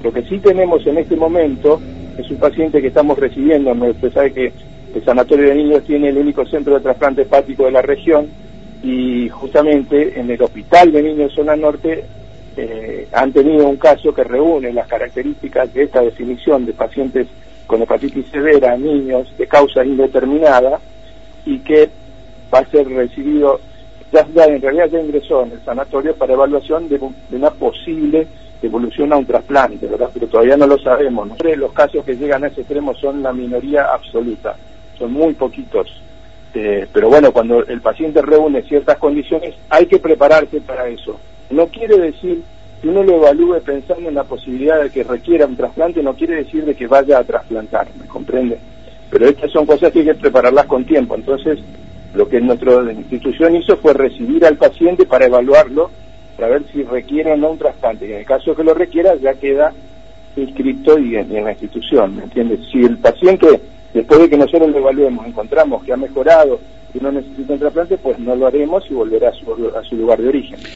Lo que sí tenemos en este momento es un paciente que estamos recibiendo. Usted sabe que el Sanatorio de Niños tiene el único centro de trasplante hepático de la región, y justamente en el Hospital de Niños Zona Norte han tenido un caso que reúne las características de esta definición de pacientes con hepatitis severa, niños de causa indeterminada, y que va a ser recibido, en realidad ya ingresó en el sanatorio para evaluación de una posible evolución a un trasplante, ¿verdad? Pero todavía no lo sabemos, ¿no? Los casos que llegan a ese extremo son la minoría absoluta, son muy poquitos, pero bueno, cuando el paciente reúne ciertas condiciones hay que prepararse para eso. No quiere decir que uno lo evalúe pensando en la posibilidad de que requiera un trasplante, no quiere decir de que vaya a trasplantar, ¿me comprende? Pero estas son cosas que hay que prepararlas con tiempo. Entonces, lo que nuestra institución hizo fue recibir al paciente para evaluarlo, para ver si requiere o no un trasplante, y en el caso que lo requiera ya queda inscrito y en la institución, ¿me entiendes? Si el paciente, después de que nosotros lo evaluemos, encontramos que ha mejorado y no necesita un trasplante, pues no lo haremos y volverá a su lugar de origen.